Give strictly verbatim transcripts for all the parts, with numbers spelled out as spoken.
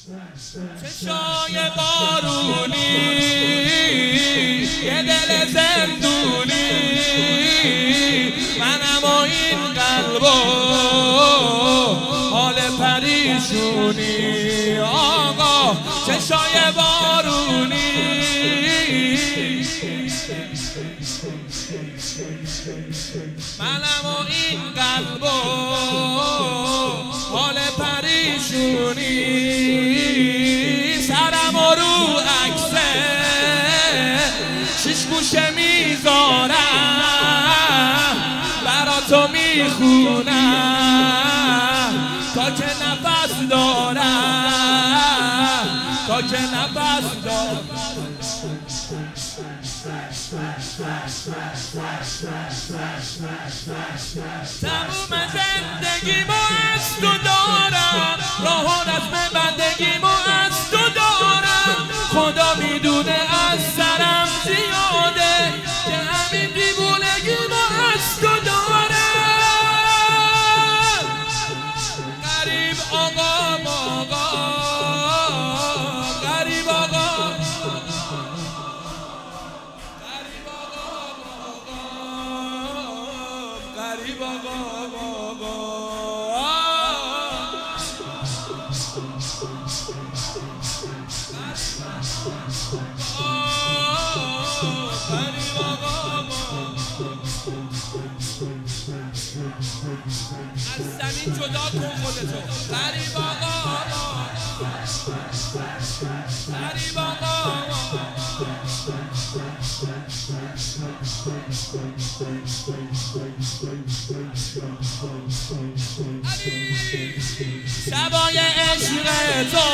چشای بارونی یه دل زندونی منم و این قلبا حال پریشونی آقا چشای بارونی منم و این قلبا حال پریشونی سرم و رو عکسه شش گوشه میذارم برا تو میخونم تا که نفس دارم تا که نفس دارم تموم زندگیمو از تو دارم راه و رسم بندگیمو از تو دارم خدا میدونه از سرم زیاده که همین دیوونگیمو از تو دارم غریب آقا آقا غریب آقا غریب آقا آقا از زمین جدا کن خودتو غریب آقا غریب آقا شبای عشق تو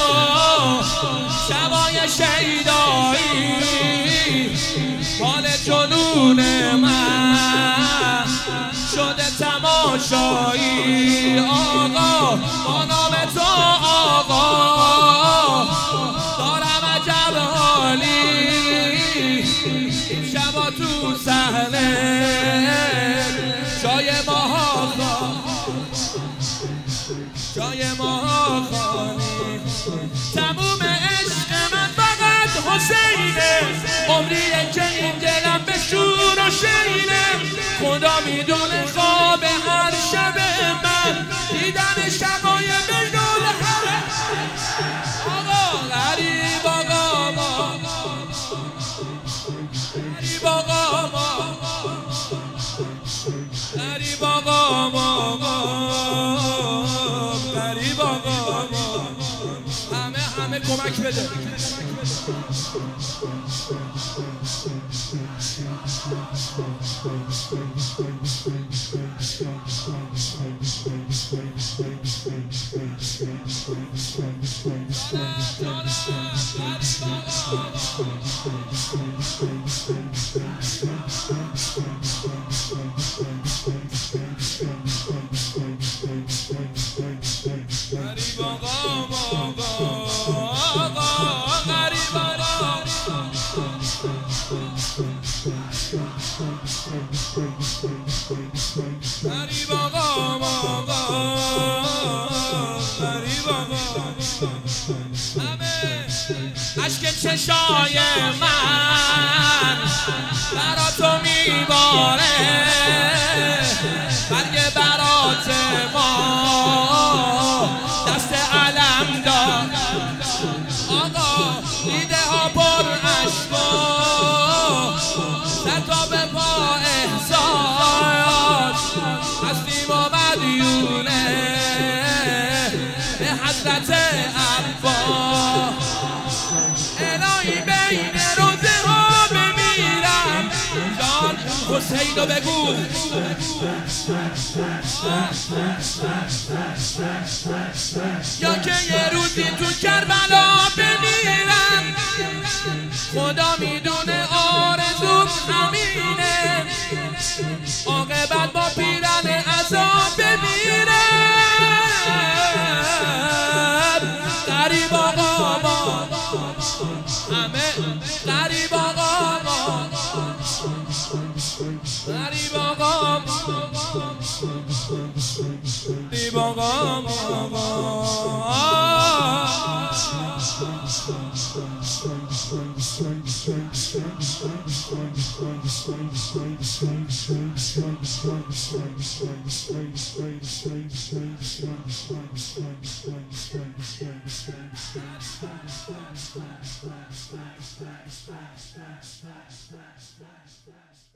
شبای شیدایی مال جنون من شده تماشایی آقا با نام تو آقا دارم عجب حالی این شبا تو صحنه جای ماها جای ماها خالی تموم عشق من فقط حسینه عمریه که این دلم به شور و شینه خدا میدونه خواب هر شب من دیدن شبای بینول هر آقا غریب آقا غریب آقا غریب آقا غریب آقا همه همه کمک بده غریب آقا غریب غریب آقا غریب آقا همه اشک چشای من برا تو میباره برگ برات ما دست علم دار آقا دیده ها پر عشقا ستا به پا احساس هستیم و مدیونه به حضرت عباس الهی بین روزه ها بمیرم جان حسین رو بگو یا که یه روزی تو کربلا بمیرم خدا میدونه آرزوم همینه عاقبت با پیرن عذاب بمیرم غریب آقا همه غریب آقا غریب آقا غریب آقا Thank you.